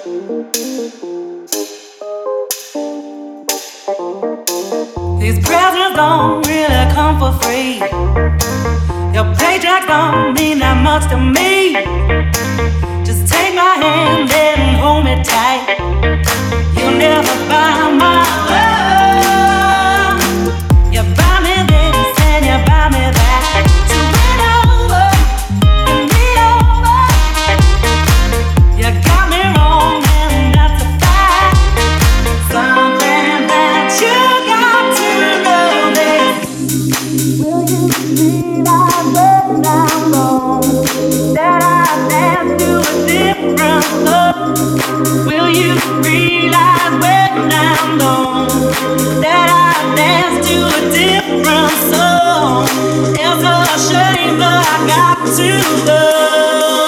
These presents don't really come for free. Your paycheck don't mean that much to me. Just take my hand and hold me tight. You'll never buy my love. You buy me this and you buy me that. So win over and me over. You got me wrong and that's a fact. Something that you got to know this. Will you realize when I'm wrong that I dance to a different song? Will you realize when I'm gone that I dance to a different song? It's a shame, but I got to go.